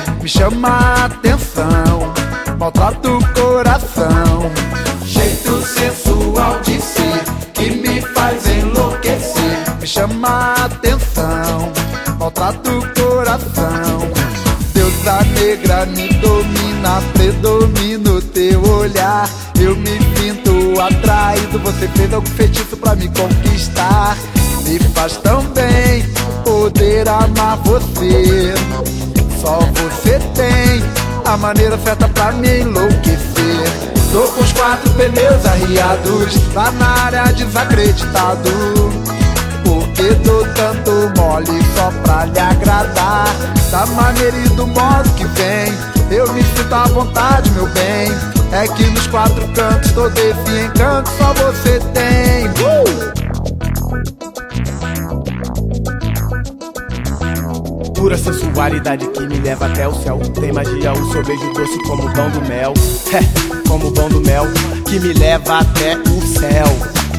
me chama a atenção, maltrata o coração. Jeito sensual de ser que me faz enlouquecer. Me chama a atenção, maltrata o coração. Deusa negra me domina, predomina o teu olhar. Eu me sinto atraído, você fez algum feitiço pra me conquistar. Me faz tão bem poder amar você. Só você tem a maneira certa pra me enlouquecer. Tô com os 4 pneus arriados, lá na área desacreditado. Porque dou tanto mole só pra lhe agradar. Da maneira e do modo que vem, eu me sinto à vontade, meu bem. É que nos 4 cantos todo esse encanto só você tem. Pura sensualidade que me leva até o céu. Tem magia, o seu beijo doce como o pão do mel. Como o pão do mel que me leva até o céu.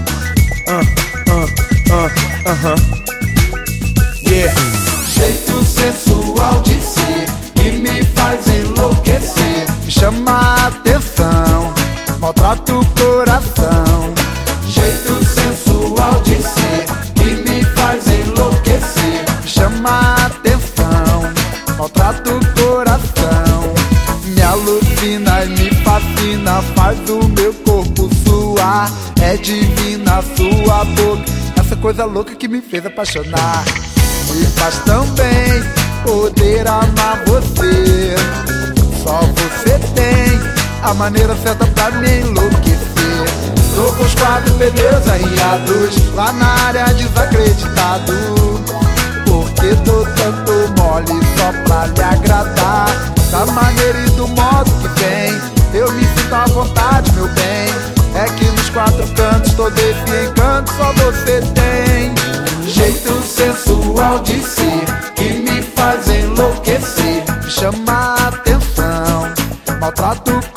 Yeah. Jeito sensual de ser que me faz enlouquecer. Me chama a atenção, maltrata o coração. Jeito sensual de ser que me faz enlouquecer. Me chama a atenção, maltrata o coração. Me alucina e me fascina, faz o meu corpo suar. É divina a sua boca, essa coisa louca que me fez apaixonar. Me faz tão bem poder amar você. Só você tem a maneira certa pra me enlouquecer. Tô com os 4 pneus arriados, lá na área desacreditado. Porque dou tanto mole só pra lhe agradar. Da maneira e do modo que vem, eu me sinto à vontade, meu bem. É que nos 4 cantos todo esse encanto só você tem. Jeito sensual de ser que me faz enlouquecer. Me chama a atenção, maltrata o